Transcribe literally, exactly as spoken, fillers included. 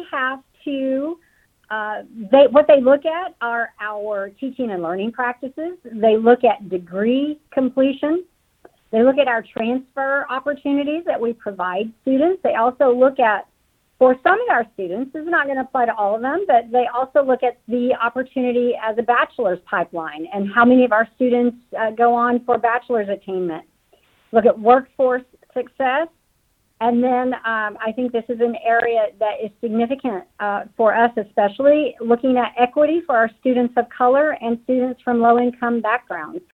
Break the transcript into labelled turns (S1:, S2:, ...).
S1: have to, uh, they, what they look at are our teaching and learning practices. They look at degree completion. They look at our transfer opportunities that we provide students. They also look at, for some of our students, this is not going to apply to all of them, but they also look at the opportunity as a bachelor's pipeline and how many of our students uh, go on for bachelor's attainment. Look at workforce success. And then um, I think this is an area that is significant uh, for us, especially looking at equity for our students of color and students from low-income backgrounds.